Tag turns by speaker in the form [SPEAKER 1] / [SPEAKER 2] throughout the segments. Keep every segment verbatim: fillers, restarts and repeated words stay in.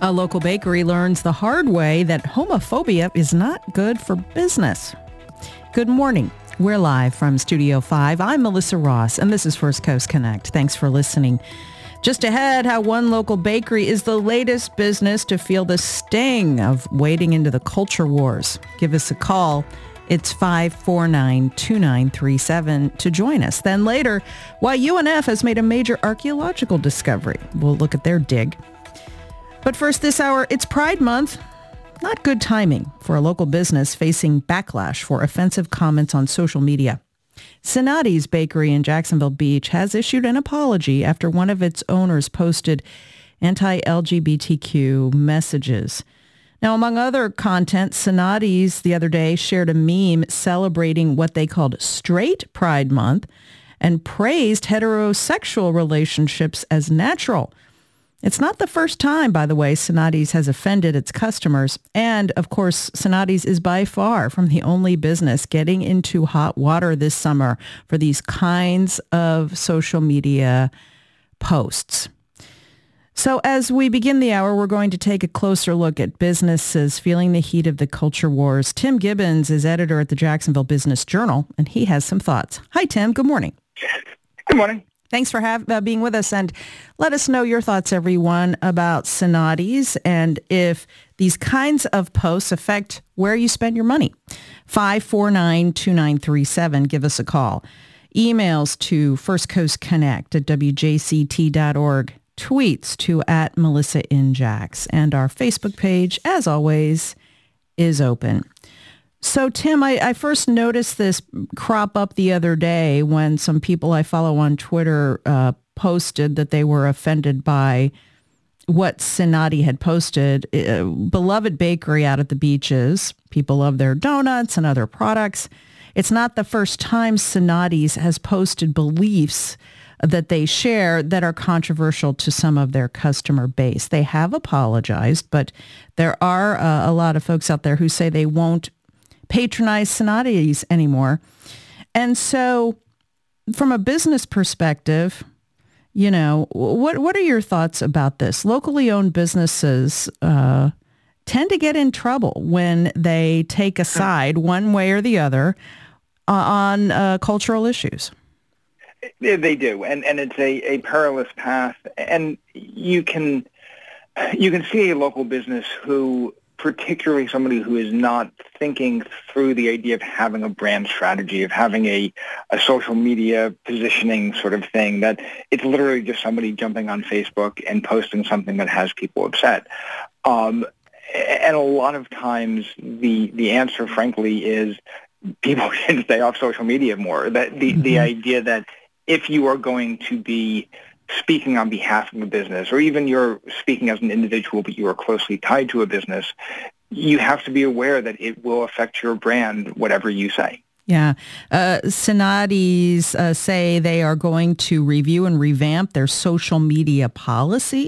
[SPEAKER 1] A local bakery learns the hard way that homophobia is not good for business. Good morning. We're live from Studio five. I'm Melissa Ross, and this is First Coast Connect. Thanks for listening. Just ahead, how one local bakery is the latest business to feel the sting of wading into the culture wars. Give us a call. It's five four nine, two nine three seven to join us. Then later, why U N F has made a major archaeological discovery. We'll look at their dig. But first this hour, it's Pride Month. Not good timing for a local business facing backlash for offensive comments on social media. Sonati's Bakery in Jacksonville Beach has issued an apology after one of its owners posted anti-L G B T Q messages. Now, among other content, Sonati's the other day shared a meme celebrating what they called Straight Pride Month and praised heterosexual relationships as natural. It's not the first time, by the way, Sonati's has offended its customers. And, of course, Sonati's is by far from the only business getting into hot water this summer for these kinds of social media posts. So as we begin the hour, we're going to take a closer look at businesses feeling the heat of the culture wars. Tim Gibbons is editor at the Jacksonville Business Journal, and he has some thoughts. Hi, Tim. Good morning.
[SPEAKER 2] Good morning.
[SPEAKER 1] Thanks for have, uh, being with us, and let us know your thoughts, everyone, about Sonati's and if these kinds of posts affect where you spend your money. five four nine, two nine three seven. Give us a call. Emails to First Coast Connect at w j c t dot org. Tweets to at Melissa in Jax. And our Facebook page, as always, is open. So, Tim, I, I first noticed this crop up the other day when some people I follow on Twitter uh, posted that they were offended by what Sonati had posted. Uh, beloved bakery out at the beaches. People love their donuts and other products. It's not the first time Sonati's has posted beliefs that they share that are controversial to some of their customer base. They have apologized, but there are uh, a lot of folks out there who say they won't patronize Sonati's anymore. And so from a business perspective, you know, what what are your thoughts about this? Locally owned businesses uh, tend to get in trouble when they take a side one way or the other uh, on uh, cultural issues.
[SPEAKER 2] They do, and, and it's a, a perilous path. And you can you can see a local business who, particularly somebody who is not thinking through the idea of having a brand strategy, of having a, a social media positioning sort of thing, that it's literally just somebody jumping on Facebook and posting something that has people upset. Um, and a lot of times the the answer, frankly, is people should stay off social media more. That the, mm-hmm. the idea that if you are going to be speaking on behalf of a business, or even you're speaking as an individual, but you are closely tied to a business, you have to be aware that it will affect your brand, whatever you say.
[SPEAKER 1] Yeah. Uh, Sonati's uh, say they are going to review and revamp their social media policy,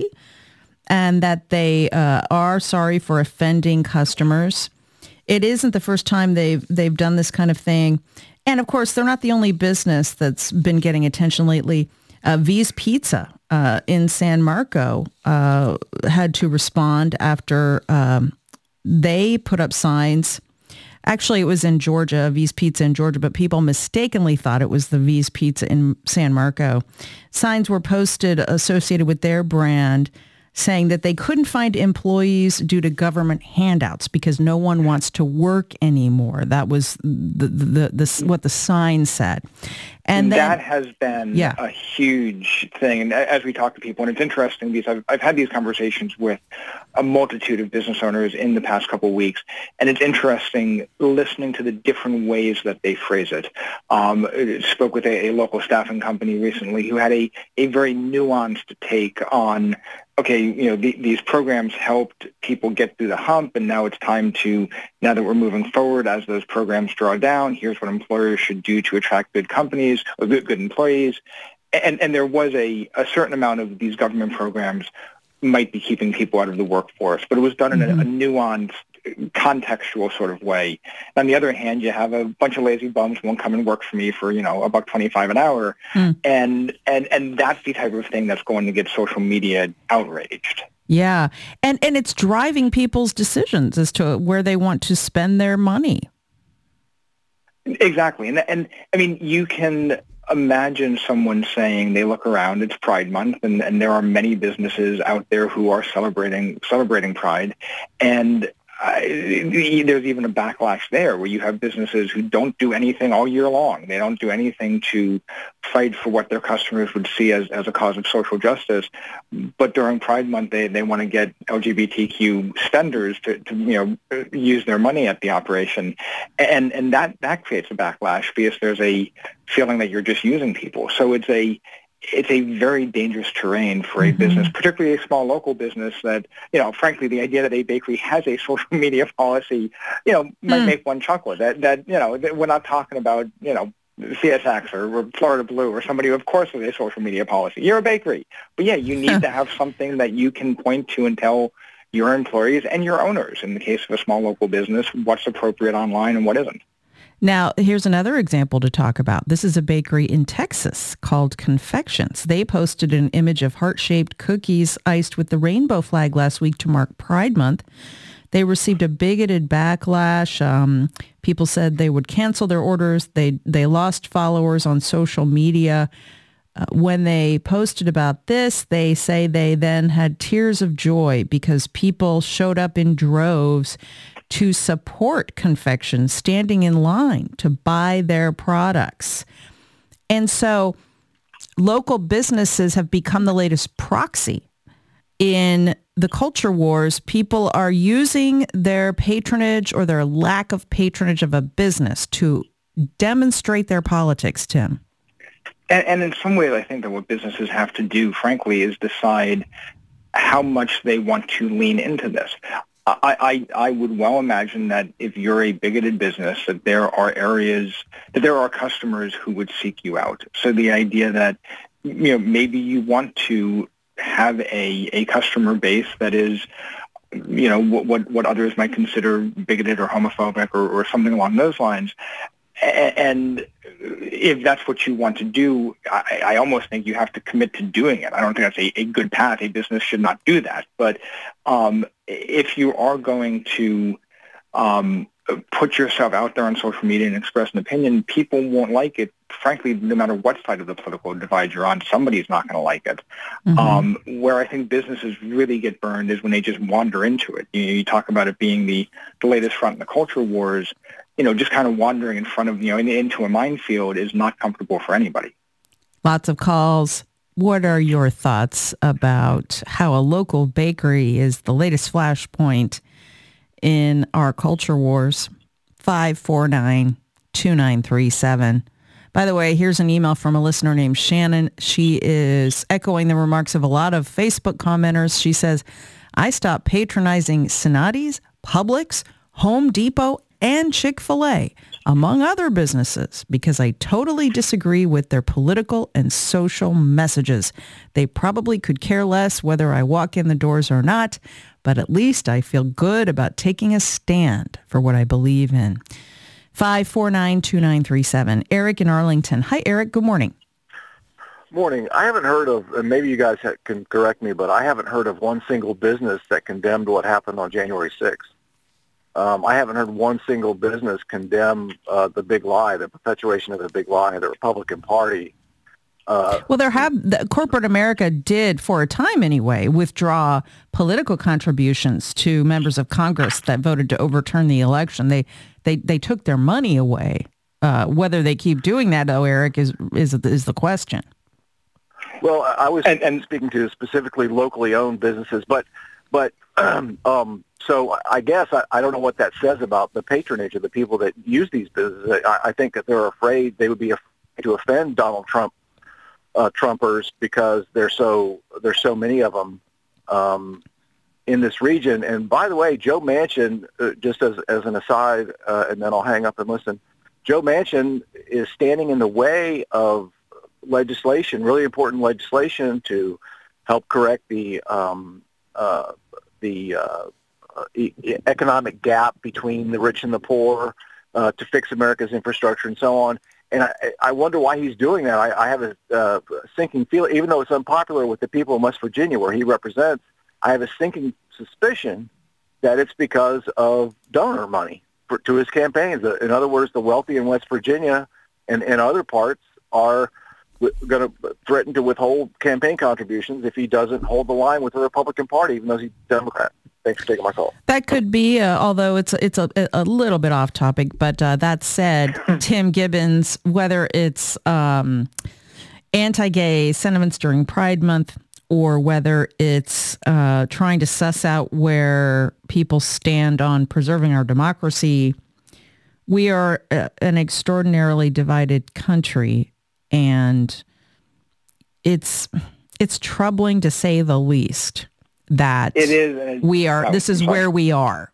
[SPEAKER 1] and that they uh, are sorry for offending customers. It isn't the first time they've they've done this kind of thing. And of course, they're not the only business that's been getting attention lately. Uh, V's Pizza uh, in San Marco uh, had to respond after um, they put up signs. Actually, it was in Georgia, V's Pizza in Georgia, but people mistakenly thought it was the V's Pizza in San Marco. Signs were posted associated with their brand saying that they couldn't find employees due to government handouts because no one wants to work anymore. That was the, the, the, the what the sign said. And then,
[SPEAKER 2] that has been yeah. a huge thing. And as we talk to people, and it's interesting because I've, I've had these conversations with a multitude of business owners in the past couple of weeks, and it's interesting listening to the different ways that they phrase it. Um, I spoke with a, a local staffing company recently who had a, a very nuanced take on, okay, you know, the, these programs helped people get through the hump, and now it's time to, now that we're moving forward, as those programs draw down, here's what employers should do to attract good companies, or good, good employees. And, and there was a, a certain amount of these government programs might be keeping people out of the workforce, but it was done in mm-hmm. a, a nuanced, contextual sort of way. On the other hand, you have a bunch of lazy bums won't come and work for me for, you know, a buck twenty-five an hour. Mm. And, and, and that's the type of thing that's going to get social media outraged.
[SPEAKER 1] Yeah. And and it's driving people's decisions as to where they want to spend their money.
[SPEAKER 2] Exactly. And, and I mean, you can imagine someone saying they look around, it's Pride Month, and, and there are many businesses out there who are celebrating celebrating Pride. And I, there's even a backlash there where you have businesses who don't do anything all year long. They don't do anything to fight for what their customers would see as, as a cause of social justice. But during Pride Month, they, they want to get L G B T Q spenders to, to you know use their money at the operation. And and that, that creates a backlash because there's a feeling that you're just using people. So it's a It's a very dangerous terrain for a mm-hmm. business, particularly a small local business that, you know, frankly, the idea that a bakery has a social media policy, you know, might mm. make one chuckle. That, that you know, that we're not talking about, you know, C S X or, or Florida Blue or somebody who, of course, has a social media policy. You're a bakery. But, yeah, you need to have something that you can point to and tell your employees and your owners, in the case of a small local business, what's appropriate online and what isn't.
[SPEAKER 1] Now, here's another example to talk about. This is a bakery in Texas called Confections. They posted an image of heart-shaped cookies iced with the rainbow flag last week to mark Pride Month. They received a bigoted backlash. Um, people said they would cancel their orders. They they lost followers on social media. Uh, when they posted about this, they say they then had tears of joy because people showed up in droves to support Confections, standing in line to buy their products. And so local businesses have become the latest proxy in the culture wars. People are using their patronage or their lack of patronage of a business to demonstrate their politics, Tim.
[SPEAKER 2] And, and in some ways, I think that what businesses have to do, frankly, is decide how much they want to lean into this. I, I, I would well imagine that if you're a bigoted business, that there are areas, that there are customers who would seek you out. So the idea that, you know, maybe you want to have a, a customer base that is, you know, what, what, what others might consider bigoted or homophobic or, or something along those lines. And if that's what you want to do, I, I almost think you have to commit to doing it. I don't think that's a, a good path. A business should not do that. But um, if you are going to um, put yourself out there on social media and express an opinion, people won't like it. Frankly, no matter what side of the political divide you're on, somebody's not going to like it. Mm-hmm. Um, where I think businesses really get burned is when they just wander into it. You, you talk about it being the, the latest front in the culture wars. You know, just kind of wandering in front of, you know, in, into a minefield is not comfortable for anybody.
[SPEAKER 1] Lots of calls. What are your thoughts about how a local bakery is the latest flashpoint in our culture wars? five four nine, two nine three seven. By the way, here's an email from a listener named Shannon. She is echoing the remarks of a lot of Facebook commenters. She says, I stopped patronizing Cincinnati's, Publix, Home Depot, and Chick-fil-A, among other businesses, because I totally disagree with their political and social messages. They probably could care less whether I walk in the doors or not, but at least I feel good about taking a stand for what I believe in. five four nine, two nine three seven. Eric in Arlington. Hi, Eric. Good morning.
[SPEAKER 3] Morning. I haven't heard of, and maybe you guys can correct me, but I haven't heard of one single business that condemned what happened on January sixth. Um, I haven't heard one single business condemn uh, the big lie, the perpetuation of the big lie, the Republican Party. Uh,
[SPEAKER 1] well, there have the, corporate America did, for a time anyway, withdraw political contributions to members of Congress that voted to overturn the election. They they they took their money away. Uh, whether they keep doing that, though, Eric, is is is the question.
[SPEAKER 3] Well, I was and, and speaking to specifically locally owned businesses, but but. Um, um, so I guess I, I don't know what that says about the patronage of the people that use these businesses. I, I think that they're afraid they would be afraid to offend Donald Trump, uh, Trumpers, because there's so there's so many of them um, in this region. And by the way, Joe Manchin, uh, just as as an aside, uh, and then I'll hang up and listen. Joe Manchin is standing in the way of legislation, really important legislation to help correct the um, uh, the uh, uh, e- economic gap between the rich and the poor, uh, to fix America's infrastructure and so on. And I, I wonder why he's doing that. I, I have a uh, sinking feeling, even though it's unpopular with the people in West Virginia where he represents, I have a sinking suspicion that it's because of donor money for, to his campaigns. In other words, the wealthy in West Virginia and, and other parts are going to threaten to withhold campaign contributions if he doesn't hold the line with the Republican Party, even though he's a Democrat. Thanks for taking my call.
[SPEAKER 1] That could be, uh, although it's it's a, a little bit off topic, but uh, that said, Tim Gibbons, whether it's um, anti-gay sentiments during Pride Month or whether it's uh, trying to suss out where people stand on preserving our democracy, we are a, an extraordinarily divided country, and it's it's troubling to say the least. That
[SPEAKER 2] it is.
[SPEAKER 1] We are.
[SPEAKER 2] No,
[SPEAKER 1] this is where we are.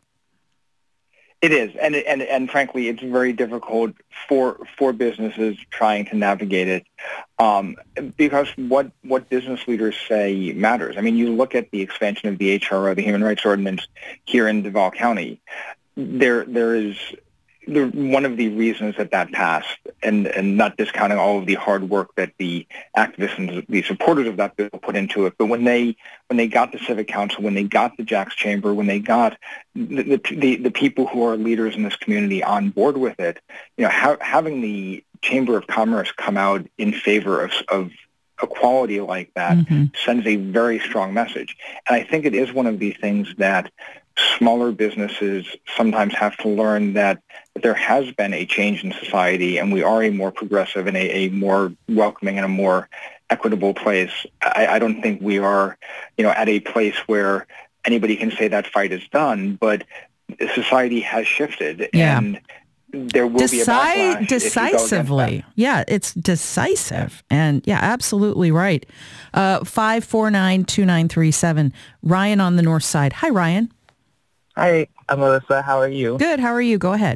[SPEAKER 2] It is, and and and frankly, it's very difficult for for businesses trying to navigate it, um, because what what business leaders say matters. I mean, you look at the expansion of the H R O, the Human Rights Ordinance, here in Duval County. There there is. The, one of the reasons that that passed, and, and not discounting all of the hard work that the activists and the supporters of that bill put into it, but when they when they got the Civic Council, when they got the Jack's Chamber, when they got the the, the, the people who are leaders in this community on board with it, you know, ha- having the Chamber of Commerce come out in favor of, of equality like that mm-hmm. sends a very strong message. And I think it is one of the things that smaller businesses sometimes have to learn, that, that there has been a change in society and we are a more progressive and a, a more welcoming and a more equitable place. I, I don't think we are, you know, at a place where anybody can say that fight is done, but society has shifted
[SPEAKER 1] yeah.
[SPEAKER 2] and there will
[SPEAKER 1] Deci-
[SPEAKER 2] be a backlash
[SPEAKER 1] decisively. Yeah, it's decisive. And yeah, absolutely right. Uh, five four nine, two nine three seven. Ryan on the north side. Hi, Ryan.
[SPEAKER 4] Hi, I'm Melissa. How are you?
[SPEAKER 1] Good. How are you? Go ahead.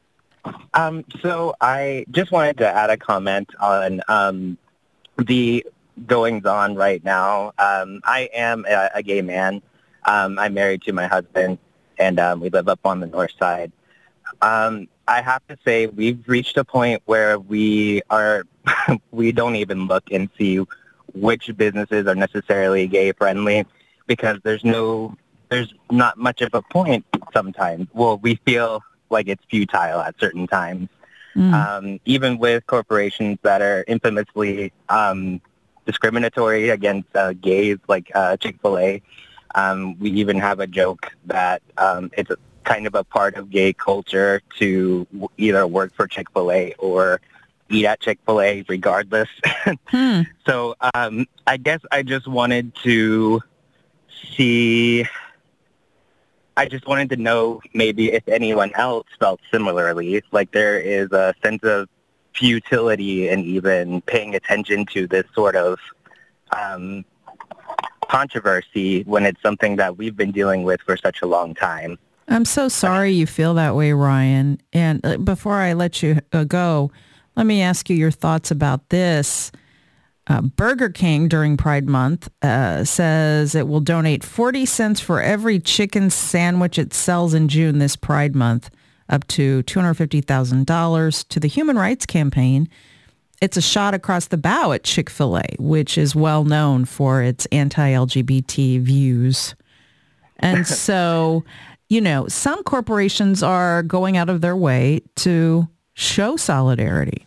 [SPEAKER 4] Um, so I just wanted to add a comment on um, the goings-on right now. Um, I am a, a gay man. Um, I'm married to my husband, and um, we live up on the north side. Um, I have to say we've reached a point where we are we don't even look and see which businesses are necessarily gay-friendly, because there's no... there's not much of a point sometimes. Well, we feel like it's futile at certain times. Mm. Um, even with corporations that are infamously um, discriminatory against uh, gays, like uh, Chick-fil-A. Um, we even have a joke that um, it's a, kind of a part of gay culture to w- either work for Chick-fil-A or eat at Chick-fil-A regardless. hmm. So um, I guess I just wanted to see... I just wanted to know maybe if anyone else felt similarly, like there is a sense of futility in even paying attention to this sort of um, controversy when it's something that we've been dealing with for such a long time.
[SPEAKER 1] I'm so sorry you feel that way, Ryan. And uh, before I let you uh, go, let me ask you your thoughts about this. Uh, Burger King during Pride Month uh, says it will donate forty cents for every chicken sandwich it sells in June this Pride Month, up to two hundred fifty thousand dollars to the Human Rights Campaign. It's a shot across the bow at Chick-fil-A, which is well known for its anti-L G B T views. And so, you know, some corporations are going out of their way to show solidarity.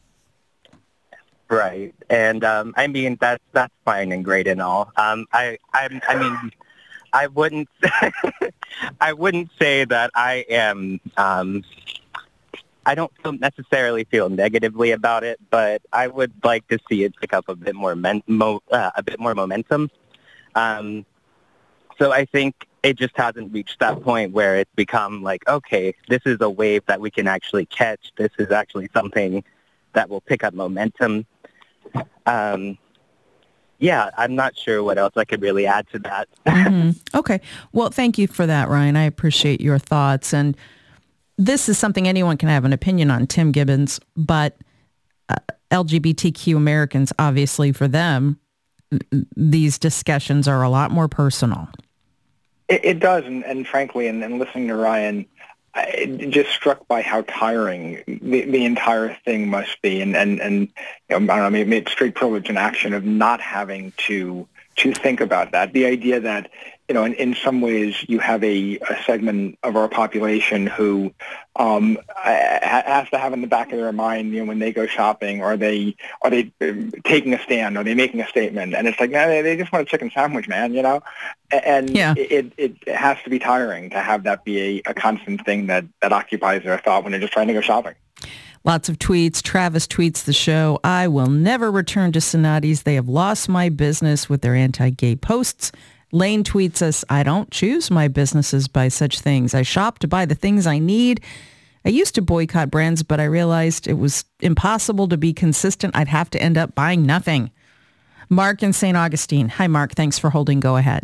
[SPEAKER 4] Right, and um, I mean that's that's fine and great and all. Um, I I I mean I wouldn't I wouldn't say that I am. Um, I don't feel necessarily feel negatively about it, but I would like to see it pick up a bit more men, mo, uh, a bit more momentum. Um, so I think it just hasn't reached that point where it's become like, okay, this is a wave that we can actually catch. This is actually something that will pick up momentum. Um, yeah, I'm not sure what else I could really add to that.
[SPEAKER 1] mm-hmm. Okay. Well, thank you for that, Ryan. I appreciate your thoughts. And this is something anyone can have an opinion on, Tim Gibbons, but uh, L G B T Q Americans, obviously for them, these discussions are a lot more personal.
[SPEAKER 2] It, it does. And, and frankly, and, and listening to Ryan, I just struck by how tiring the, the entire thing must be. And, and, and you know, I don't know, maybe it's straight privilege in action of not having to to think about that. The idea that, you know, in, in some ways you have a, a segment of our population who um, has to have in the back of their mind, you know, when they go shopping, are they are they taking a stand? Are they making a statement? And it's like, no, they, they just want a chicken sandwich, man, you know? And
[SPEAKER 1] yeah.
[SPEAKER 2] it, it has to be tiring to have that be a, a constant thing that, that occupies their thought when they're just trying to go shopping.
[SPEAKER 1] Lots of tweets. Travis tweets the show. I will never return to Sonati's. They have lost my business with their anti-gay posts. Lane tweets us, I don't choose my businesses by such things. I shop to buy the things I need. I used to boycott brands, but I realized it was impossible to be consistent. I'd have to end up buying nothing. Mark in Saint Augustine. Hi, Mark. Thanks for holding. Go ahead.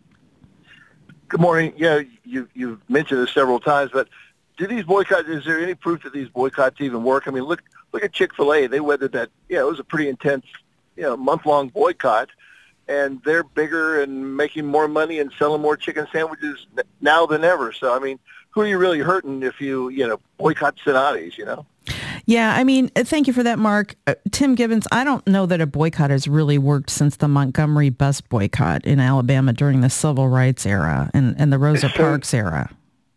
[SPEAKER 5] Good morning. Yeah, you, you've mentioned this several times, but do these boycotts, is there any proof that these boycotts even work? I mean, look look at Chick-fil-A. They weathered that, yeah, it was a pretty intense, you know, month-long boycott, and they're bigger and making more money and selling more chicken sandwiches now than ever. So, I mean, who are you really hurting if you, you know, boycott Sonati's, you know?
[SPEAKER 1] Yeah, I mean, thank you for that, Mark. Uh, Tim Gibbons, I don't know that a boycott has really worked since the Montgomery bus boycott in Alabama during the civil rights era and, and the Rosa
[SPEAKER 2] so,
[SPEAKER 1] Parks era.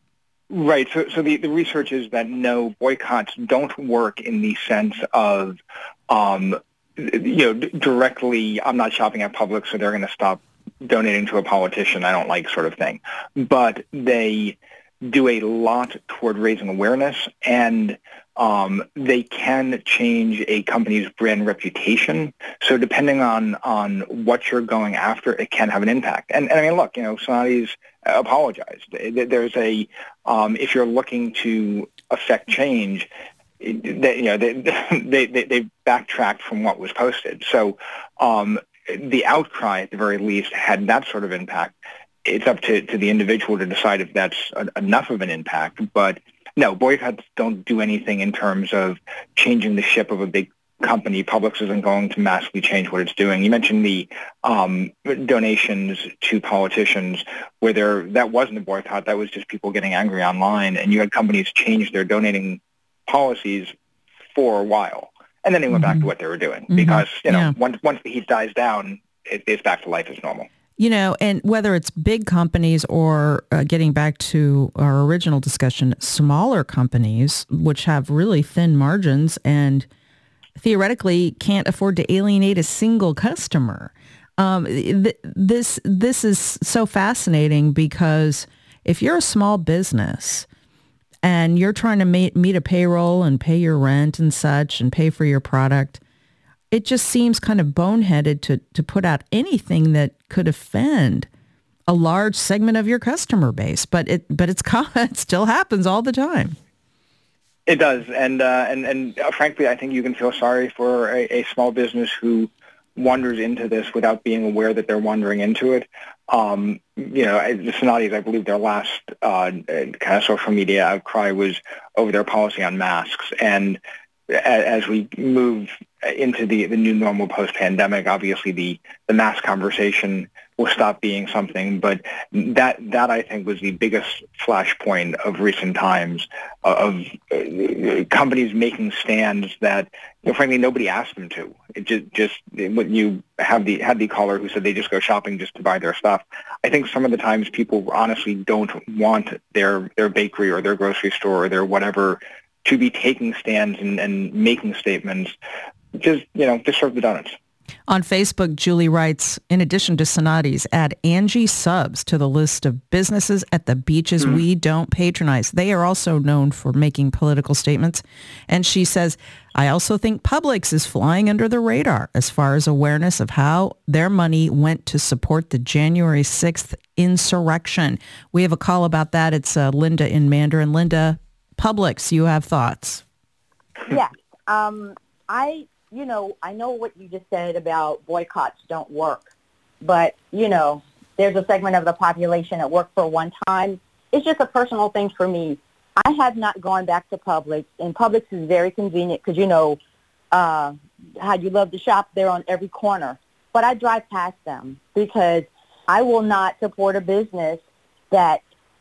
[SPEAKER 2] Right. So, so the, the research is that no, boycotts don't work in the sense of, um, you know, d- directly, I'm not shopping at Publix, so they're going to stop donating to a politician I don't like sort of thing. But they do a lot toward raising awareness, and um, they can change a company's brand reputation. So depending on, on what you're going after, it can have an impact. And, and I mean, look, you know, Sonati's apologized. There's a, um, if you're looking to affect change, they, you know, they, they, they, they backtracked from what was posted. So um, the outcry, at the very least, had that sort of impact. It's up to, to the individual to decide if that's a, enough of an impact. But no, boycotts don't do anything in terms of changing the ship of a big company. Publix isn't going to massively change what it's doing. You mentioned the um, donations to politicians, where there that wasn't a boycott. That was just people getting angry online, and you had companies change their donating policies for a while, and then they went mm-hmm. back to what they were doing mm-hmm. because you know yeah. once once the heat dies down, it, it's back to life as normal.
[SPEAKER 1] You know, and whether it's big companies or uh, getting back to our original discussion, smaller companies, which have really thin margins and theoretically can't afford to alienate a single customer. Um, th- this this is so fascinating because if you're a small business and you're trying to ma- meet a payroll and pay your rent and such and pay for your product, it just seems kind of boneheaded to, to put out anything that could offend a large segment of your customer base. But it but it's it still happens all the time.
[SPEAKER 2] It does, and uh, and and uh, frankly, I think you can feel sorry for a, a small business who wanders into this without being aware that they're wandering into it. Um, you know, the Sonati's, I believe, their last uh, kind of social media outcry was over their policy on masks, and as we move into the, the new normal post-pandemic, obviously the, the mask conversation will stop being something. But that, that I think, was the biggest flashpoint of recent times, of uh, companies making stands that, you know, frankly, nobody asked them to. It just, just when you have the had the caller who said they just go shopping just to buy their stuff. I think some of the times people honestly don't want their, their bakery or their grocery store or their whatever to be taking stands and, and making statements. Just, you know, just serve the donuts.
[SPEAKER 1] On Facebook, Julie writes, in addition to Sonati's, add Angie Subs to the list of businesses at the beaches mm-hmm. we don't patronize. They are also known for making political statements. And she says, I also think Publix is flying under the radar as far as awareness of how their money went to support the January sixth insurrection. We have a call about that. It's uh, Linda in Mandarin. Linda, Publix, you have thoughts?
[SPEAKER 6] Yeah. Um, I... You know, I know what you just said about boycotts don't work, but, you know, there's a segment of the population that worked for one time. It's just a personal thing for me. I have not gone back to Publix, and Publix is very convenient because, you know, uh, how you love to shop, they're on every corner. But I drive past them because I will not support a business that,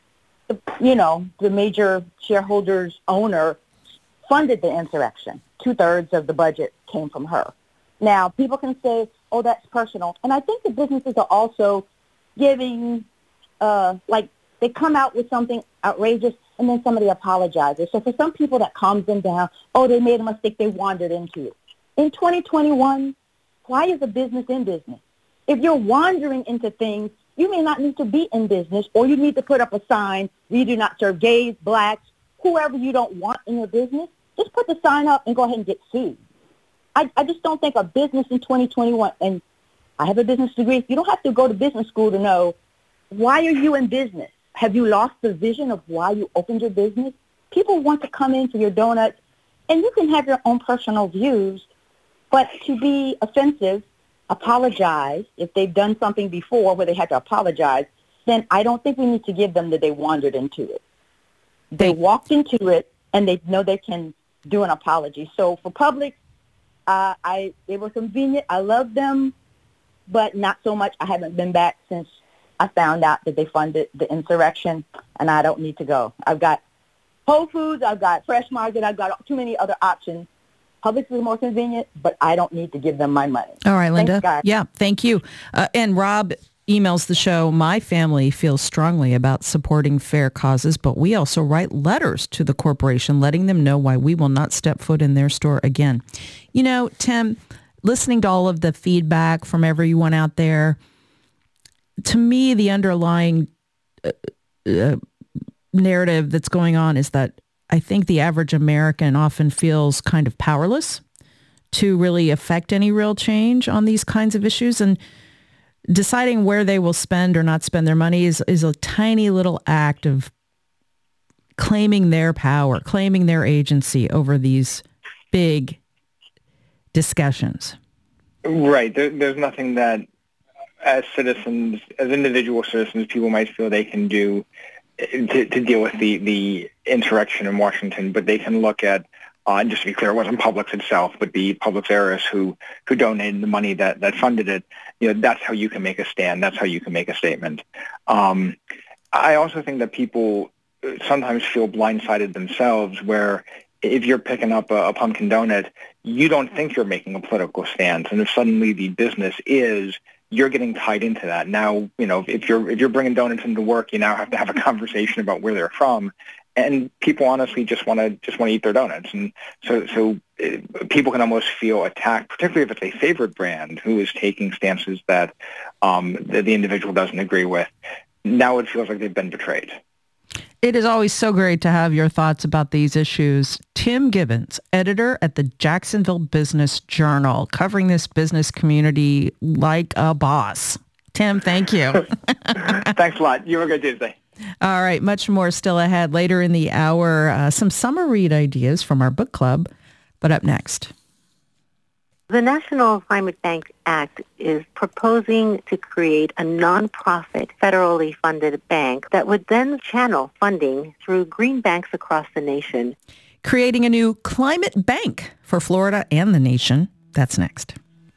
[SPEAKER 6] you know, the major shareholders owner funded the insurrection. Two-thirds of the budget came from her. Now, people can say, oh, that's personal. And I think the businesses are also giving, uh, like, they come out with something outrageous, and then somebody apologizes. So for some people, that calms them down. Oh, they made a mistake. They wandered into it. In twenty twenty-one, why is a business in business? If you're wandering into things, you may not need to be in business, or you need to put up a sign, we do not serve gays, blacks, whoever you don't want in your business. Just put the sign up and go ahead and get sued. I, I just don't think a business in twenty twenty-one, and I have a business degree, you don't have to go to business school to know, why are you in business? Have you lost the vision of why you opened your business? People want to come into your donuts, and you can have your own personal views, but to be offensive, apologize if they've done something before where they had to apologize, then I don't think we need to give them that they wandered into it. They walked into it, and they know they can do an apology. So for Publix, uh, I they were convenient. I love them, but not so much. I haven't been back since I found out that they funded the insurrection, and I don't need to go. I've got Whole Foods, I've got Fresh Market, I've got too many other options. Publix is more convenient, but I don't need to give them my money.
[SPEAKER 1] All right, Linda.
[SPEAKER 6] Thanks, guys.
[SPEAKER 1] Yeah, thank you. Uh, and Rob emails the show, my family feels strongly about supporting fair causes, but we also write letters to the corporation letting them know why we will not step foot in their store again. You know, Tim, listening to all of the feedback from everyone out there, to me, the underlying uh, uh, narrative that's going on is that I think the average American often feels kind of powerless to really affect any real change on these kinds of issues. And deciding where they will spend or not spend their money is, is a tiny little act of claiming their power, claiming their agency over these big discussions.
[SPEAKER 2] Right. There, there's nothing that as citizens, as individual citizens, people might feel they can do to, to deal with the, the insurrection in Washington, but they can look at, uh, and just to be clear, it wasn't Publix itself, but the Publix heirs who, who donated the money that, that funded it. You know, that's how you can make a stand. That's how you can make a statement. Um, I also think that people sometimes feel blindsided themselves, where if you're picking up a, a pumpkin donut, you don't think you're making a political stance. And if suddenly the business is, you're getting tied into that. Now, you know, if you're if you're bringing donuts into work, you now have to have a conversation about where they're from, and people honestly just want to just want to eat their donuts, and so so uh, people can almost feel attacked, particularly if it's a favorite brand who is taking stances that um, the, the individual doesn't agree with. Now it feels like they've been betrayed.
[SPEAKER 1] It is always so great to have your thoughts about these issues. Tim Gibbons, editor at the Jacksonville Business Journal, covering this business community like a boss. Tim, thank you.
[SPEAKER 2] Thanks a lot. You have a good Tuesday.
[SPEAKER 1] All right, much more still ahead. Later in the hour, uh, some summer read ideas from our book club, but up next.
[SPEAKER 7] The National Climate Bank Act is proposing to create a nonprofit, federally funded bank that would then channel funding through green banks across the nation.
[SPEAKER 1] Creating a new climate bank for Florida and the nation. That's next.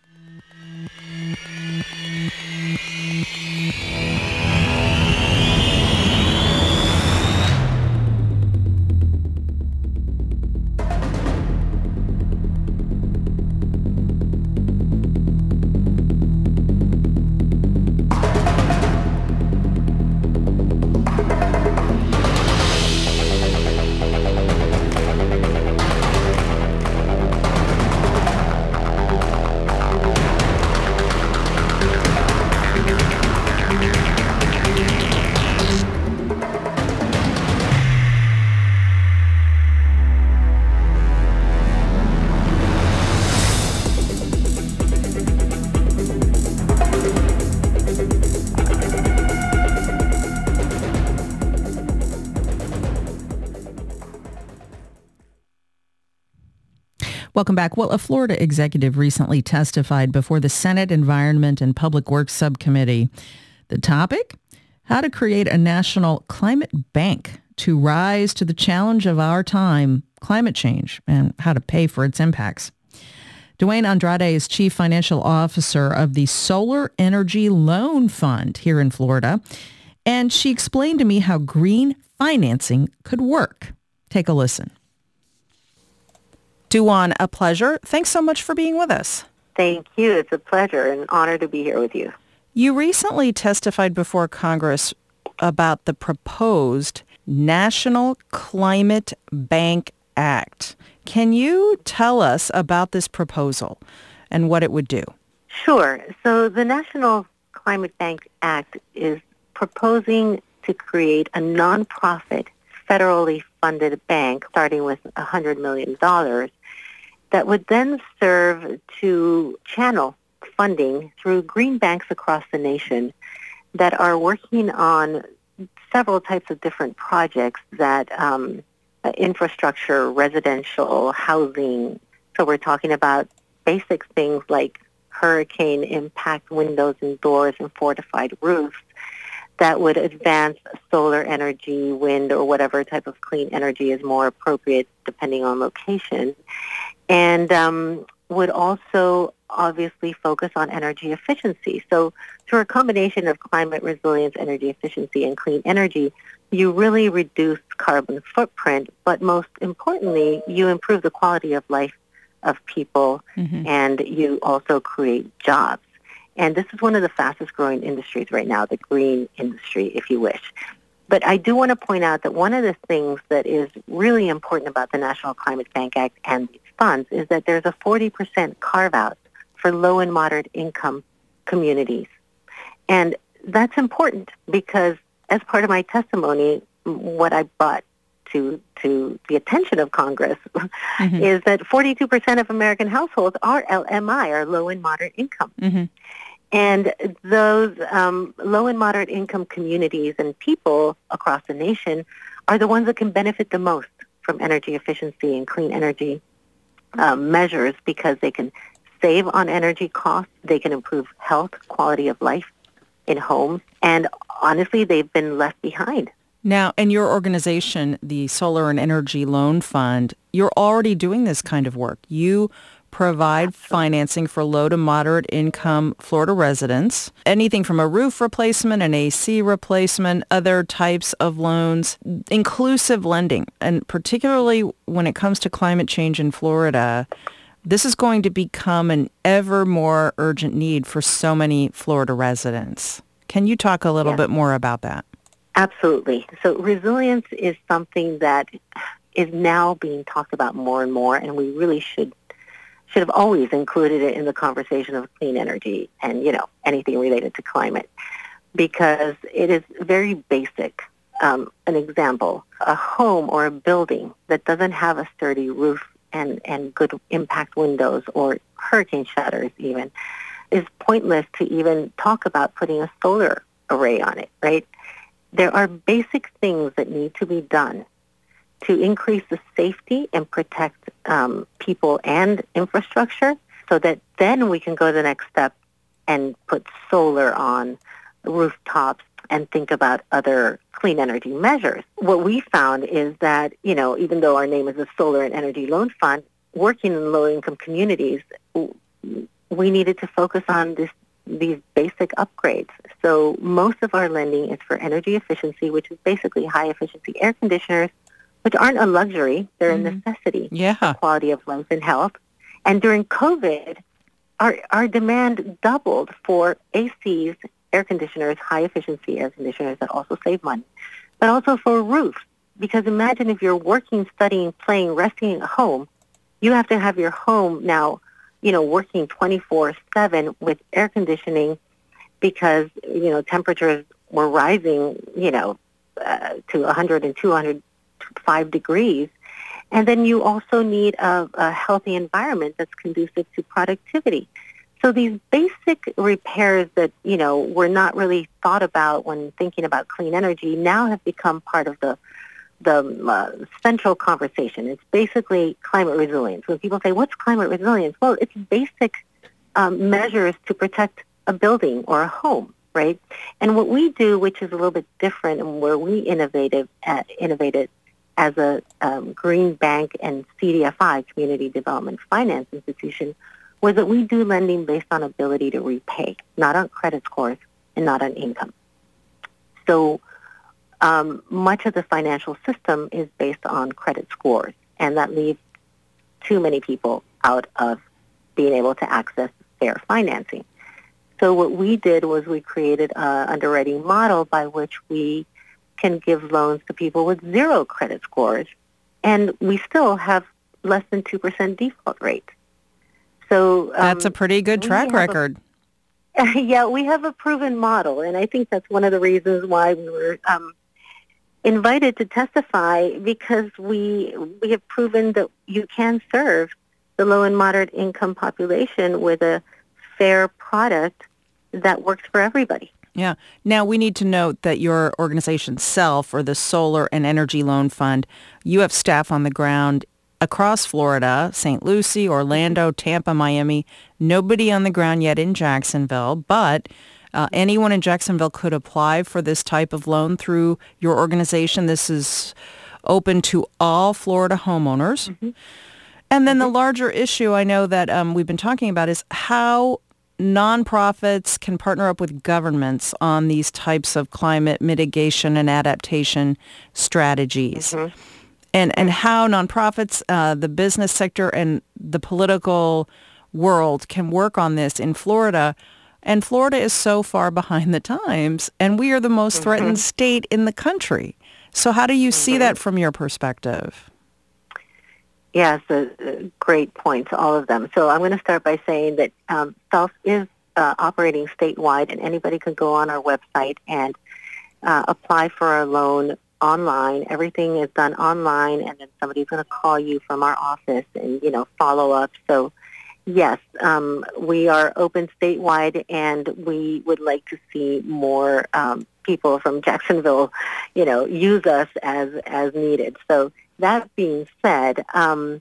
[SPEAKER 1] Welcome back. Well, a Florida executive recently testified before the Senate Environment and Public Works Subcommittee. The topic? How to create a national climate bank to rise to the challenge of our time, climate change, and how to pay for its impacts. Dwayne Andrade is Chief Financial Officer of the Solar Energy Loan Fund here in Florida, and she explained to me how green financing could work. Take a listen. Duan, a pleasure. Thanks so much for being with us.
[SPEAKER 7] Thank you. It's a pleasure and an honor to be here with you.
[SPEAKER 1] You recently testified before Congress about the proposed National Climate Bank Act. Can you tell us about this proposal and what it would do?
[SPEAKER 7] Sure. So the National Climate Bank Act is proposing to create a nonprofit, federally funded bank starting with one hundred million dollars that would then serve to channel funding through green banks across the nation that are working on several types of different projects that um, uh, infrastructure, residential, housing. So we're talking about basic things like hurricane impact windows and doors and fortified roofs that would advance solar energy, wind, or whatever type of clean energy is more appropriate depending on location. And um, would also obviously focus on energy efficiency. So through a combination of climate resilience, energy efficiency, and clean energy, you really reduce carbon footprint, but most importantly, you improve the quality of life of people, mm-hmm. and you also create jobs. And this is one of the fastest growing industries right now, the green industry, if you wish. But I do want to point out that one of the things that is really important about the National Climate Bank Act and these funds is that there's a forty percent carve-out for low and moderate income communities. And that's important because as part of my testimony, what I brought to to the attention of Congress mm-hmm. is that forty-two percent of American households are L M I, or low and moderate income. Mm-hmm. And those um, low and moderate income communities and people across the nation are the ones that can benefit the most from energy efficiency and clean energy um, measures because they can save on energy costs, they can improve health, quality of life in homes, and honestly, they've been left behind.
[SPEAKER 1] Now, in your organization, the Solar and Energy Loan Fund, you're already doing this kind of work. You provide financing for low to moderate income Florida residents, anything from a roof replacement, an A C replacement, other types of loans, inclusive lending. And particularly when it comes to climate change in Florida, this is going to become an ever more urgent need for so many Florida residents. Can you talk a little yeah. bit more about that?
[SPEAKER 7] Absolutely. So resilience is something that is now being talked about more and more, and we really should should have always included it in the conversation of clean energy and, you know, anything related to climate, because it is very basic. Um, an example, a home or a building that doesn't have a sturdy roof and, and good impact windows or hurricane shutters even, is pointless to even talk about putting a solar array on it, right? There are basic things that need to be done to increase the safety and protect um, people and infrastructure so that then we can go to the next step and put solar on rooftops and think about other clean energy measures. What we found is that, you know, even though our name is the Solar and Energy Loan Fund, working in low-income communities, we needed to focus on this these basic upgrades. So most of our lending is for energy efficiency, which is basically high-efficiency air conditioners, which aren't a luxury. They're mm-hmm. a necessity
[SPEAKER 1] yeah.
[SPEAKER 7] for quality of life and health. And during COVID, our our demand doubled for A Cs, air conditioners, high-efficiency air conditioners that also save money, but also for roofs. Because imagine if you're working, studying, playing, resting at home, you have to have your home now, you know, working twenty-four seven with air conditioning because, you know, temperatures were rising, you know, uh, to one hundred and two hundred five degrees. And then you also need a, a healthy environment that's conducive to productivity. So these basic repairs that, you know, were not really thought about when thinking about clean energy now have become part of the the uh, central conversation. It's basically climate resilience. When people say, what's climate resilience? Well, it's basic um, measures to protect a building or a home, right? And what we do, which is a little bit different and where we innovative, uh, innovated as a um, green bank and C D F I, Community Development Finance Institution, was that we do lending based on ability to repay, not on credit scores and not on income. So um, much of the financial system is based on credit scores, and that leaves too many people out of being able to access fair financing. So what we did was we created an underwriting model by which we can give loans to people with zero credit scores, and we still have less than two percent default rate. So um,
[SPEAKER 1] that's a pretty good track record.
[SPEAKER 7] A, yeah, we have a proven model, and I think that's one of the reasons why we were um, invited to testify, because we we have proven that you can serve the low and moderate income population with a fair product that works for everybody.
[SPEAKER 1] Yeah. Now, we need to note that your organization, SELF, or the Solar and Energy Loan Fund, you have staff on the ground across Florida, Saint Lucie, Orlando, Tampa, Miami. Nobody on the ground yet in Jacksonville, but uh, anyone in Jacksonville could apply for this type of loan through your organization. This is open to all Florida homeowners. Mm-hmm. And then mm-hmm. the larger issue I know that um, we've been talking about is how nonprofits can partner up with governments on these types of climate mitigation and adaptation strategies. Mm-hmm. And and how nonprofits, uh, the business sector, and the political world can work on this in Florida. And Florida is so far behind the times, and we are the most mm-hmm. threatened state in the country. So how do you mm-hmm. see that from your perspective?
[SPEAKER 7] Yes, a, a great points, all of them. So I'm going to start by saying that um, SELF is uh, operating statewide, and anybody can go on our website and uh, apply for a loan online. Everything is done online, and then somebody's going to call you from our office and, you know, follow up. So, yes, um, we are open statewide, and we would like to see more um, people from Jacksonville, you know, use us as as needed. So that being said, um,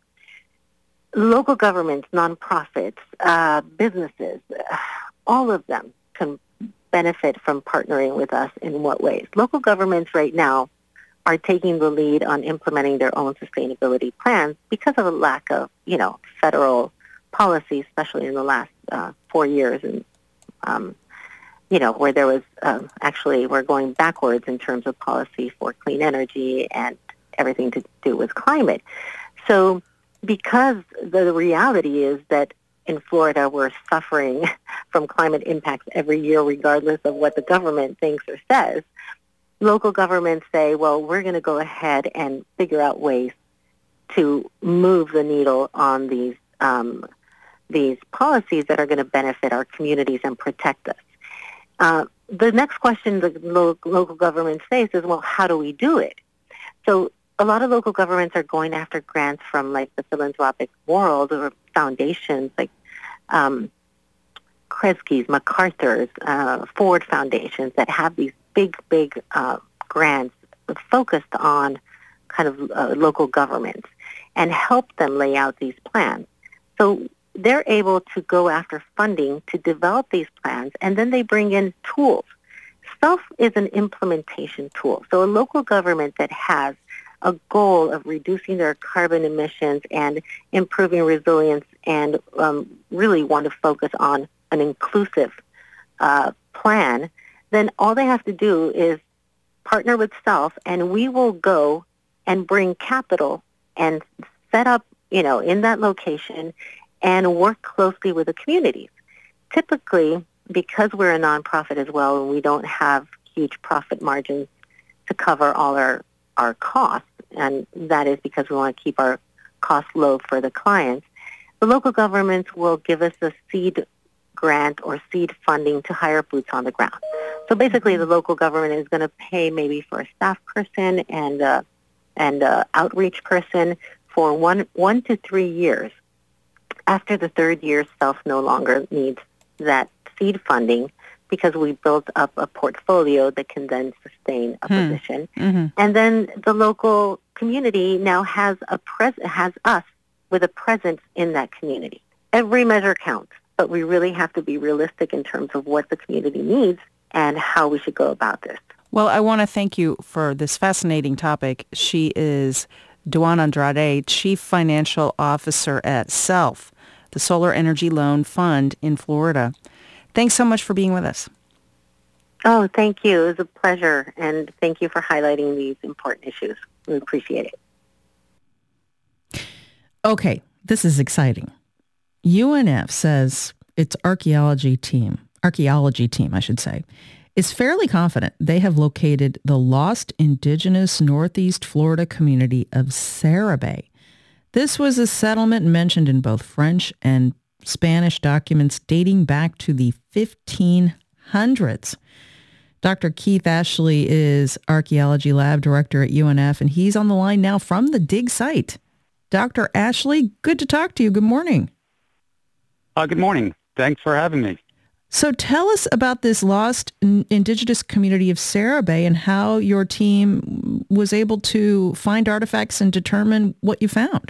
[SPEAKER 7] local governments, nonprofits, uh, businesses, all of them can benefit from partnering with us in what ways? Local governments right now are taking the lead on implementing their own sustainability plans because of a lack of, you know, federal policy, especially in the last uh, four years, and um, you know, where there was um, actually we're going backwards in terms of policy for clean energy and everything to do with climate. So because the reality is that in Florida we're suffering from climate impacts every year regardless of what the government thinks or says, local governments say, well, we're going to go ahead and figure out ways to move the needle on these um, these policies that are going to benefit our communities and protect us. Uh, the next question the lo- local governments face is, well, how do we do it? So a lot of local governments are going after grants from, like, the philanthropic world or foundations like um, Kresge's, MacArthur's, uh, Ford Foundations that have these big, big uh, grants focused on kind of uh, local governments and help them lay out these plans. So they're able to go after funding to develop these plans, and then they bring in tools. SELF is an implementation tool. So a local government that has a goal of reducing their carbon emissions and improving resilience and um, really want to focus on an inclusive uh, plan, then all they have to do is partner with SELF, and we will go and bring capital and set up, you know, in that location and work closely with the communities. Typically, because we're a nonprofit as well, and we don't have huge profit margins to cover all our, our costs, and that is because we want to keep our costs low for the clients, the local governments will give us a seed grant or seed funding to hire boots on the ground. So basically, the local government is going to pay maybe for a staff person and a, and a outreach person for one one to three years. After the third year, SELF no longer needs that seed funding because we built up a portfolio that can then sustain a hmm. position. Mm-hmm. And then the local community now has a pres- has us with a presence in that community. Every measure counts, but we really have to be realistic in terms of what the community needs and how we should go about this.
[SPEAKER 1] Well, I want to thank you for this fascinating topic. She is Duan Andrade, Chief Financial Officer at SELF, the Solar Energy Loan Fund in Florida. Thanks so much for being with us.
[SPEAKER 7] Oh, thank you. It was a pleasure, and thank you for highlighting these important issues. We appreciate it.
[SPEAKER 1] Okay, this is exciting. U N F says its archaeology team, archaeology team, I should say, is fairly confident they have located the lost indigenous Northeast Florida community of Sarabay. This was a settlement mentioned in both French and Spanish documents dating back to the fifteen hundreds. Doctor Keith Ashley is Archaeology Lab Director at U N F, and he's on the line now from the dig site. Doctor Ashley, good to talk to you. Good morning.
[SPEAKER 8] Uh, good morning. Thanks for having me.
[SPEAKER 1] So tell us about this lost indigenous community of Sarabay and how your team was able to find artifacts and determine what you found.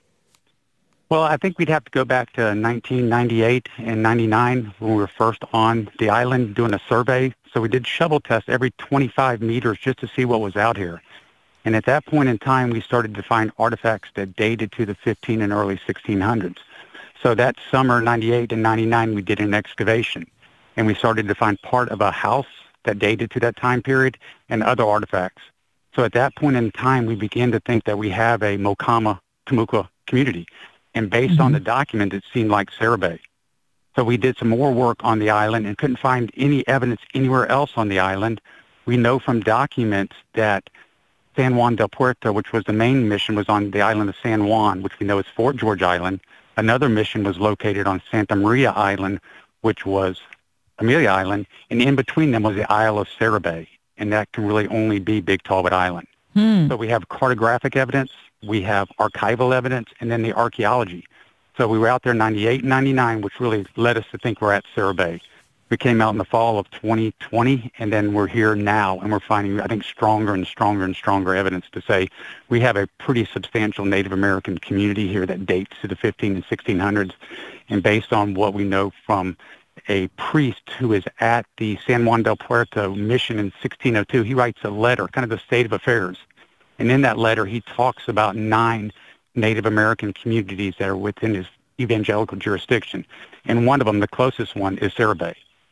[SPEAKER 8] Well, I think we'd have to go back to nineteen ninety-eight and ninety-nine when we were first on the island doing a survey. So we did shovel tests every twenty-five meters just to see what was out here. And at that point in time, we started to find artifacts that dated to the fifteen and early sixteen hundreds. So that summer, ninety-eight and ninety-nine, we did an excavation. And we started to find part of a house that dated to that time period and other artifacts. So at that point in time, we began to think that we have a Mocama Timucua community. And based mm-hmm. on the document, it seemed like Sarabay. So we did some more work on the island and couldn't find any evidence anywhere else on the island. We know from documents that San Juan del Puerto, which was the main mission, was on the island of San Juan, which we know is Fort George Island. Another mission was located on Santa Maria Island, which was Amelia Island, and in between them was the Isle of Sarabay, and that can really only be Big Talbot Island. Hmm. So we have cartographic evidence, we have archival evidence, and then the archaeology. So we were out there in ninety-eight and ninety-nine, which really led us to think we're at Sarabay. We came out in the fall of twenty twenty, and then we're here now, and we're finding, I think, stronger and stronger and stronger evidence to say we have a pretty substantial Native American community here that dates to the fifteen and sixteen hundreds. And based on what we know from a priest who is at the San Juan del Puerto mission in sixteen oh two, he writes a letter, kind of the state of affairs. And in that letter, he talks about nine Native American communities that are within his evangelical jurisdiction. And one of them, the closest one, is Sarabay.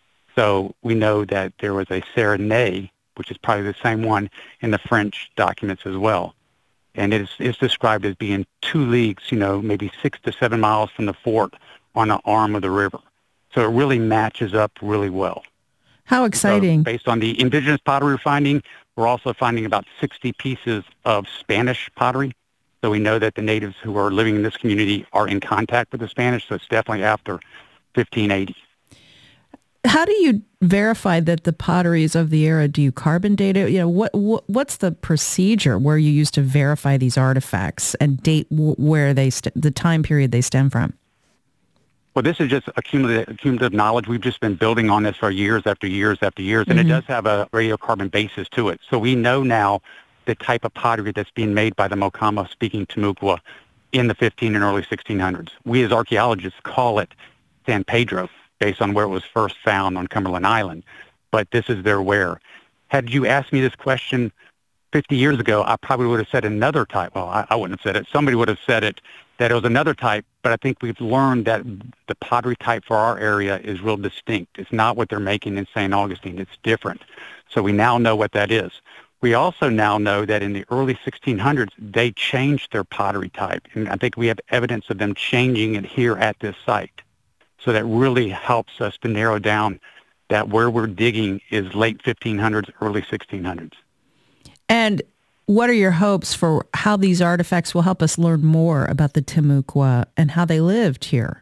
[SPEAKER 8] So we know that there was a Saranay, which is probably the same one in the French documents as well. And it is it's described as being two leagues, you know, maybe six to seven miles from the fort on an arm of the river. So it really matches up really well.
[SPEAKER 1] How exciting.
[SPEAKER 8] So based on the indigenous pottery we're finding, we're also finding about sixty pieces of Spanish pottery. So we know that the natives who are living in this community are in contact with the Spanish, so it's definitely after fifteen eighty.
[SPEAKER 1] How do you verify that the pottery is of the era? Do you carbon date it? You know, what, what what's the procedure where you use to verify these artifacts and date where they st- the time period they stem from?
[SPEAKER 8] Well, this is just accumulative, accumulative knowledge. We've just been building on this for years after years after years, and mm-hmm. it does have a radiocarbon basis to it. So we know now the type of pottery that's being made by the Mocama-speaking Timucua in the fifteen and early sixteen hundreds. We as archaeologists call it San Pedro, based on where it was first found on Cumberland Island. But this is their where. Had you asked me this question fifty years ago, I probably would have said another type. Well, I, I wouldn't have said it. Somebody would have said it, that it was another type, but I think we've learned that the pottery type for our area is real distinct. It's not what they're making in Saint Augustine. It's different. So we now know what that is. We also now know that in the early sixteen hundreds, they changed their pottery type. And I think we have evidence of them changing it here at this site. So that really helps us to narrow down that where we're digging is late fifteen hundreds, early sixteen hundreds.
[SPEAKER 1] And what are your hopes for how these artifacts will help us learn more about the Timucua and how they lived here?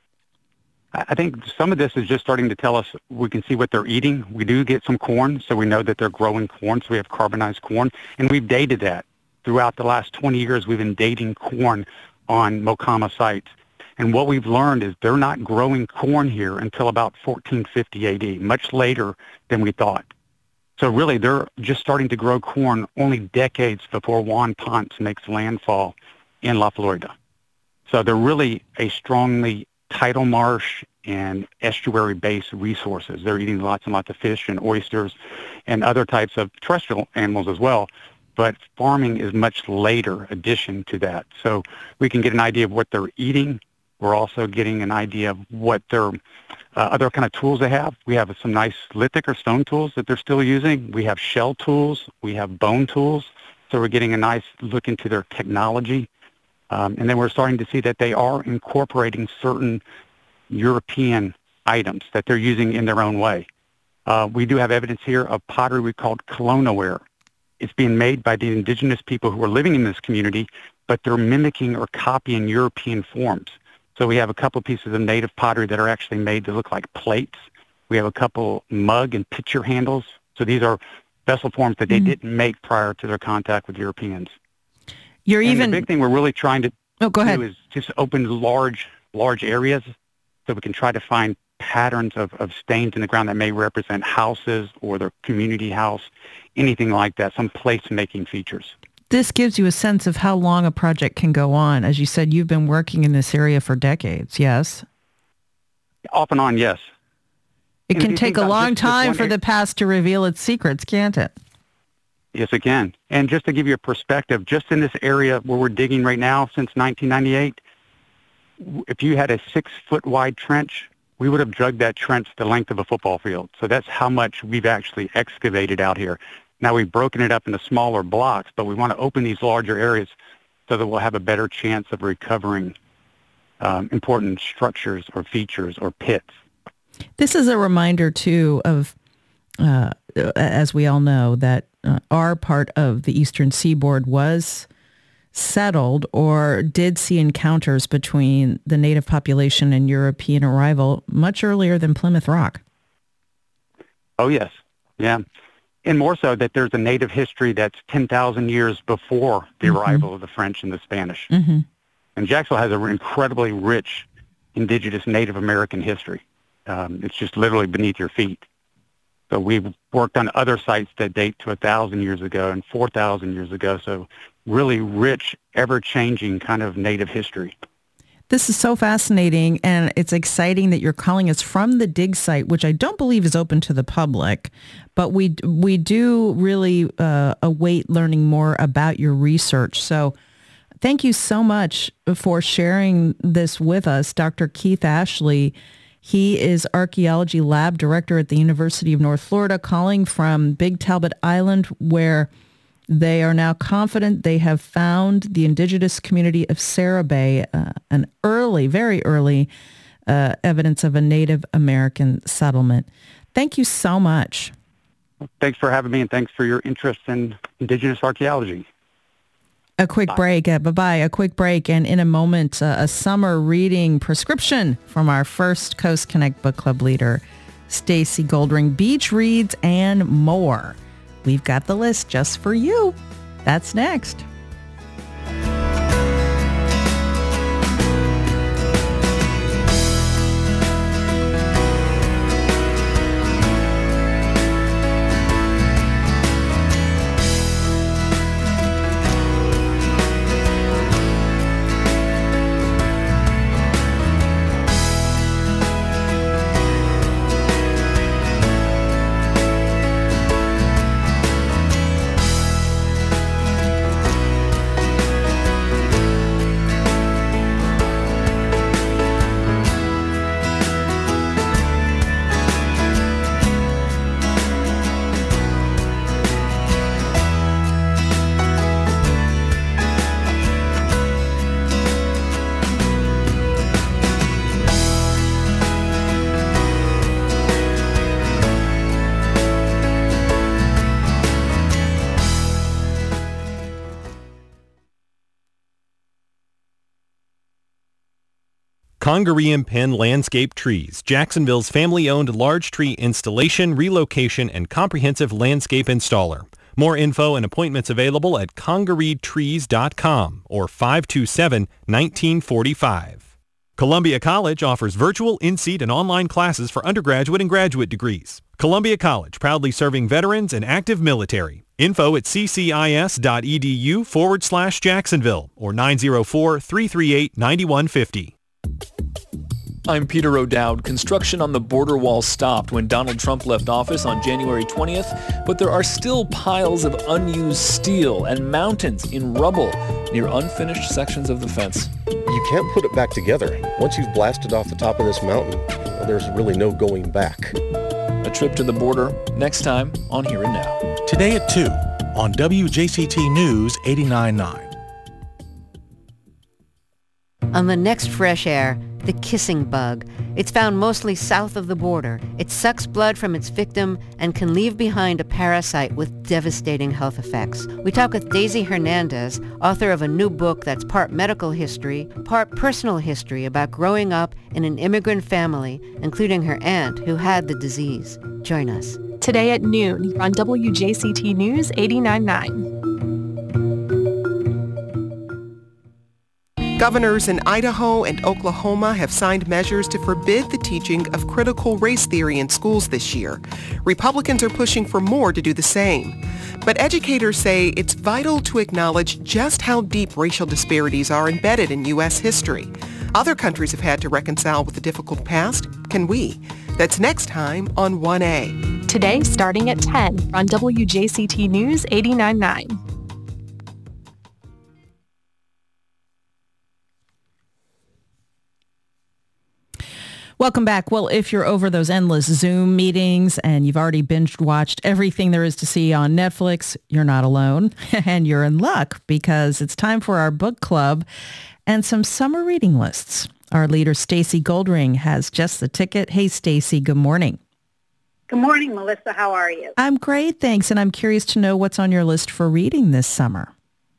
[SPEAKER 8] I think some of this is just starting to tell us we can see what they're eating. We do get some corn, so we know that they're growing corn, so we have carbonized corn, and we've dated that. Throughout the last twenty years, we've been dating corn on Mocama sites. And what we've learned is they're not growing corn here until about fourteen fifty A D, much later than we thought. So really, they're just starting to grow corn only decades before Juan Ponce makes landfall in La Florida. So they're really a strongly tidal marsh and estuary-based resources. They're eating lots and lots of fish and oysters and other types of terrestrial animals as well. But farming is much later addition to that. So we can get an idea of what they're eating. We're also getting an idea of what their uh, other kind of tools they have. We have some nice lithic or stone tools that they're still using. We have shell tools. We have bone tools. So we're getting a nice look into their technology. Um, and then we're starting to see that they are incorporating certain European items that they're using in their own way. Uh, we do have evidence here of pottery we called colonaware. It's being made by the indigenous people who are living in this community, but they're mimicking or copying European forms. So we have a couple pieces of native pottery that are actually made to look like plates. We have a couple mug and pitcher handles. So these are vessel forms that they mm. didn't make prior to their contact with Europeans.
[SPEAKER 1] You're
[SPEAKER 8] and
[SPEAKER 1] even
[SPEAKER 8] the big thing we're really trying to
[SPEAKER 1] oh, go
[SPEAKER 8] do
[SPEAKER 1] ahead.
[SPEAKER 8] is just open large, large areas so we can try to find patterns of, of stains in the ground that may represent houses or their community house, anything like that, some place-making features.
[SPEAKER 1] This gives you a sense of how long a project can go on. As you said, you've been working in this area for decades, yes?
[SPEAKER 8] Off and on, yes.
[SPEAKER 1] It
[SPEAKER 8] and
[SPEAKER 1] can take a long this, time this for area, the past to reveal its secrets, can't it?
[SPEAKER 8] Yes, it can. And just to give you a perspective, just in this area where we're digging right now since nineteen ninety-eight, if you had a six-foot wide trench, we would have dug that trench the length of a football field. So that's how much we've actually excavated out here. Now we've broken it up into smaller blocks, but we want to open these larger areas so that we'll have a better chance of recovering um, important structures or features or pits.
[SPEAKER 1] This is a reminder, too, of, uh, as we all know, that uh, our part of the eastern seaboard was settled or did see encounters between the native population and European arrival much earlier than Plymouth Rock.
[SPEAKER 8] Oh, yes. Yeah. And more so that there's a native history that's ten thousand years before the mm-hmm. arrival of the French and the Spanish. Mm-hmm. And Jacksonville has an incredibly rich indigenous Native American history. Um, it's just literally beneath your feet. So we've worked on other sites that date to one thousand years ago and four thousand years ago. So really rich, ever-changing kind of Native history.
[SPEAKER 1] This is so fascinating, and it's exciting that you're calling us from the dig site, which I don't believe is open to the public, but we we do really uh, await learning more about your research. So thank you so much for sharing this with us, Doctor Keith Ashley. He is Archaeology Lab Director at the University of North Florida, calling from Big Talbot Island, where they are now confident they have found the indigenous community of Sarah Bay, uh, an early, very early uh, evidence of a Native American settlement. Thank you so much.
[SPEAKER 8] Thanks for having me, and thanks for your interest in indigenous archaeology.
[SPEAKER 1] A quick
[SPEAKER 8] Bye.
[SPEAKER 1] break. Uh, bye-bye. A quick break. And in a moment, uh, a summer reading prescription from our first Coast Connect Book Club leader, Stacy Goldring, beach reads, and more. We've got the list just for you. That's next.
[SPEAKER 9] Congaree and Penn Landscape Trees, Jacksonville's family-owned large tree installation, relocation, and comprehensive landscape installer. More info and appointments available at congaree trees dot com or five two seven, one nine four five. Columbia College offers virtual, in-seat, and online classes for undergraduate and graduate degrees. Columbia College, proudly serving veterans and active military. Info at ccis.edu forward slash Jacksonville or nine oh four, three three eight, nine one five oh.
[SPEAKER 10] I'm Peter O'Dowd. Construction on the border wall stopped when Donald Trump left office on January twentieth, but there are still piles of unused steel and mountains in rubble near unfinished sections of the fence.
[SPEAKER 11] You can't put it back together. Once you've blasted off the top of this mountain, well, there's really no going back.
[SPEAKER 10] A trip to the border, next time on Here and Now.
[SPEAKER 12] Today at two on W J C T News eighty-nine point nine.
[SPEAKER 13] On the next Fresh Air, the kissing bug. It's found mostly south of the border. It sucks blood from its victim and can leave behind a parasite with devastating health effects. We talk with Daisy Hernandez, author of a new book that's part medical history, part personal history about growing up in an immigrant family, including her aunt who had the disease. Join us.
[SPEAKER 14] Today at noon on W J C T News eighty-nine point nine.
[SPEAKER 15] Governors in Idaho and Oklahoma have signed measures to forbid the teaching of critical race theory in schools this year. Republicans are pushing for more to do the same. But educators say it's vital to acknowledge just how deep racial disparities are embedded in U S history. Other countries have had to reconcile with the difficult past. Can we? That's next time on one A.
[SPEAKER 14] Today, starting at ten on W J C T News eighty-nine point nine.
[SPEAKER 1] Welcome back. Well, if you're over those endless Zoom meetings and you've already binge watched everything there is to see on Netflix, you're not alone and you're in luck because it's time for our book club and some summer reading lists. Our leader, Stacy Goldring, has just the ticket. Hey, Stacy, good morning.
[SPEAKER 16] Good morning, Melissa. How are you?
[SPEAKER 1] I'm great, thanks. And I'm curious to know what's on your list for reading this summer.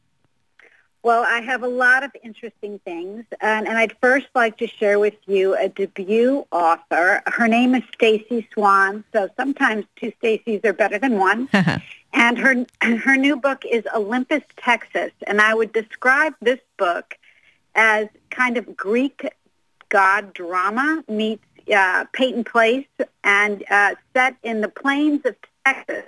[SPEAKER 16] Well, I have a lot of interesting things, and, and I'd first like to share with you a debut author. Her name is Stacey Swan, so sometimes two Stacys are better than one. And her her new book is Olympus, Texas, and I would describe this book as kind of Greek god drama meets uh, Peyton Place and uh, set in the plains of Texas.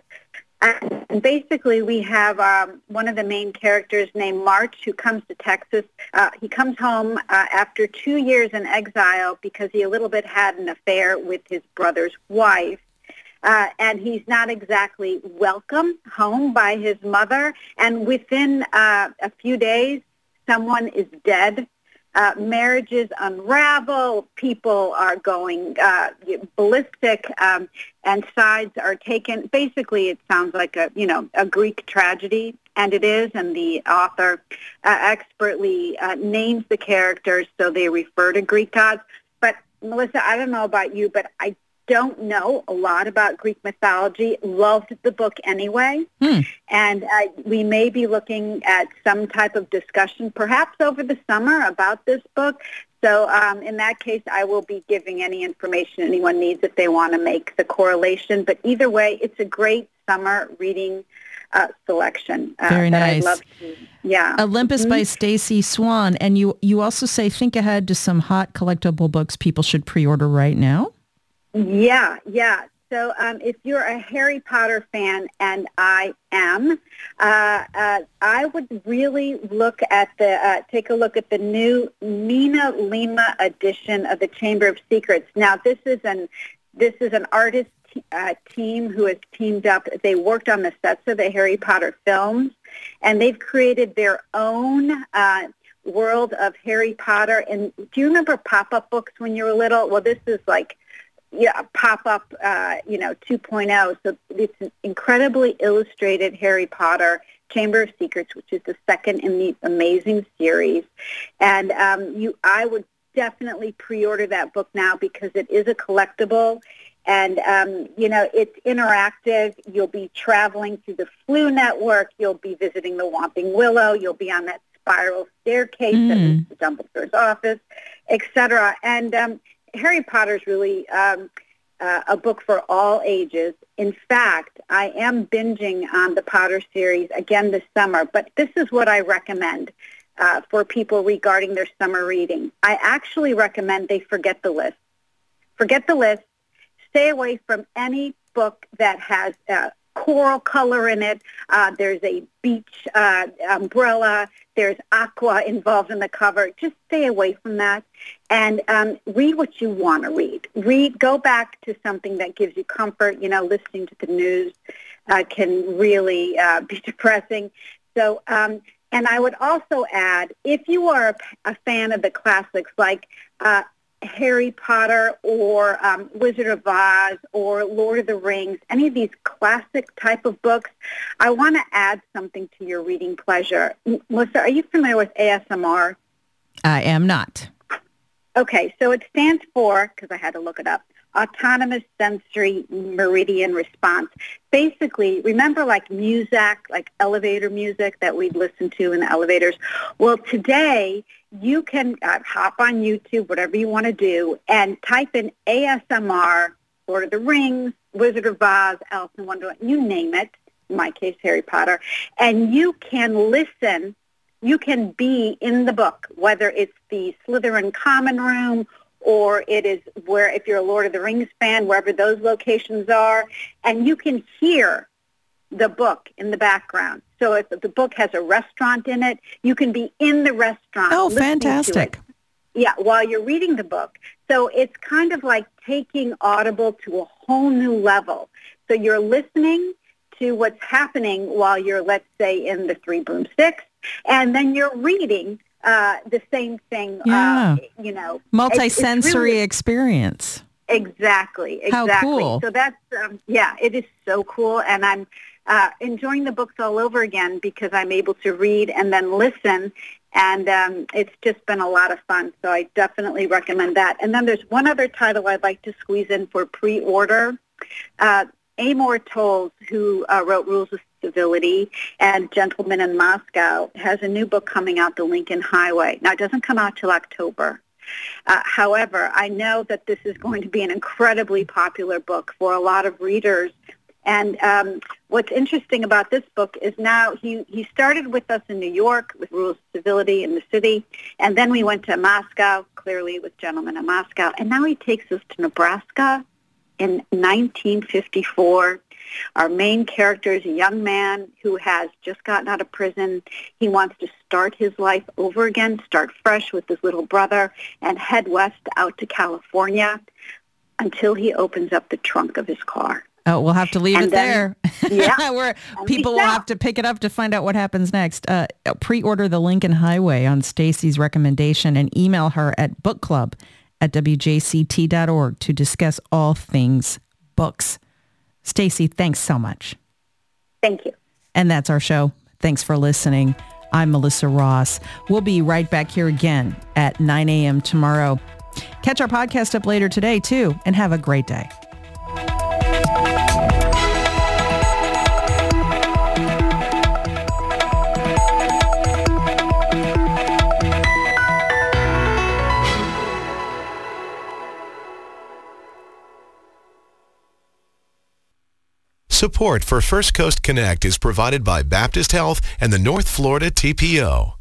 [SPEAKER 16] And basically, we have um, one of the main characters named March who comes to Texas. Uh, he comes home uh, after two years in exile because he a little bit had an affair with his brother's wife. Uh, and he's not exactly welcome home by his mother. And within uh, a few days, someone is dead. Uh, marriages unravel, people are going uh, ballistic, um, and sides are taken. Basically, it sounds like a, you know, a Greek tragedy, and it is, and the author uh, expertly uh, names the characters so they refer to Greek gods. But, Melissa, I don't know about you, but I don't know a lot about Greek mythology. Loved the book anyway. Hmm. And uh, we may be looking at some type of discussion perhaps over the summer about this book. So um, in that case, I will be giving any information anyone needs if they want to make the correlation. But either way, it's a great summer reading uh, selection. Uh,
[SPEAKER 1] Very
[SPEAKER 16] that
[SPEAKER 1] nice.
[SPEAKER 16] I'd love to, yeah.
[SPEAKER 1] Olympus mm-hmm. by Stacey Swan. And you, you also say, think ahead to some hot collectible books people should pre-order right now.
[SPEAKER 16] Yeah, yeah. So um, if you're a Harry Potter fan, and I am, uh, uh, I would really look at the, uh, take a look at the new Mina Lima edition of the Chamber of Secrets. Now, this is an, this is an artist uh, team who has teamed up. They worked on the sets of the Harry Potter films, and they've created their own uh, world of Harry Potter. And do you remember pop-up books when you were little? Well, this is like, yeah, pop-up, uh, you know, two point oh. So it's an incredibly illustrated Harry Potter Chamber of Secrets, which is the second in the amazing series. And um, you, I would definitely pre-order that book now because it is a collectible. And, um, you know, it's interactive. You'll be traveling through the Flu Network. You'll be visiting the Whomping Willow. You'll be on that spiral staircase mm. that leads to Dumbledore's office, et cetera. And, um, Harry Potter is really um, uh, a book for all ages. In fact, I am binging on the Potter series again this summer, but this is what I recommend uh, for people regarding their summer reading. I actually recommend they forget the list. Forget the list. Stay away from any book that has uh, coral color in it. Uh, there's a beach uh, umbrella. There's aqua involved in the cover. Just stay away from that and um, read what you want to read. Read. Go back to something that gives you comfort. You know, listening to the news uh, can really uh, be depressing. So, um, and I would also add, if you are a, a fan of the classics like uh, Harry Potter or um, Wizard of Oz or Lord of the Rings, any of these classic type of books, I want to add something to your reading pleasure. Melissa, are you familiar with A S M R?
[SPEAKER 1] I am not.
[SPEAKER 16] Okay, so it stands for, because I had to look it up, Autonomous Sensory Meridian Response. Basically, remember like Muzak, like elevator music that we'd listen to in the elevators? Well, today you can uh, hop on YouTube, whatever you want to do, and type in A S M R, Lord of the Rings, Wizard of Oz, Alice in Wonderland, you name it, in my case, Harry Potter, and you can listen. You can be in the book, whether it's the Slytherin common room or it is where, if you're a Lord of the Rings fan, wherever those locations are, and you can hear the book in the background. So if the book has a restaurant in it, you can be in the restaurant.
[SPEAKER 1] Oh, fantastic.
[SPEAKER 16] Yeah, while you're reading the book. So it's kind of like taking Audible to a whole new level. So you're listening to what's happening while you're, let's say, in the Three Broomsticks, and then you're reading uh, the same thing,
[SPEAKER 1] yeah.
[SPEAKER 16] uh, you know.
[SPEAKER 1] Multi-sensory
[SPEAKER 16] it's, it's really,
[SPEAKER 1] experience.
[SPEAKER 16] Exactly, exactly.
[SPEAKER 1] How cool.
[SPEAKER 16] So that's, um, yeah, it is so cool, and I'm uh, enjoying the books all over again because I'm able to read and then listen, and um, it's just been a lot of fun, so I definitely recommend that. And then there's one other title I'd like to squeeze in for pre-order. Uh, Amor Towles, who uh, wrote Rules of Civility and Gentlemen in Moscow, has a new book coming out, The Lincoln Highway. Now, it doesn't come out till October. Uh, however, I know that this is going to be an incredibly popular book for a lot of readers. And um, what's interesting about this book is now he, he started with us in New York with Rules of Civility in the city, and then we went to Moscow, clearly with Gentlemen in Moscow, and now he takes us to Nebraska in nineteen fifty-four. Our main character is a young man who has just gotten out of prison. He wants to start his life over again, start fresh with his little brother, and head west out to California until he opens up the trunk of his car.
[SPEAKER 1] Oh, we'll have to leave
[SPEAKER 16] and
[SPEAKER 1] it
[SPEAKER 16] then,
[SPEAKER 1] there.
[SPEAKER 16] Yeah.
[SPEAKER 1] Where people will have to pick it up to find out what happens next. Uh, pre-order The Lincoln Highway on Stacy's recommendation and email her at book club at W J C T dot org to discuss all things books. Stacy, thanks so much.
[SPEAKER 16] Thank you.
[SPEAKER 1] And that's our show. Thanks for listening. I'm Melissa Ross. We'll be right back here again at nine a.m. tomorrow. Catch our podcast up later today, too, and have a great day.
[SPEAKER 17] Support for First Coast Connect is provided by Baptist Health and the North Florida T P O.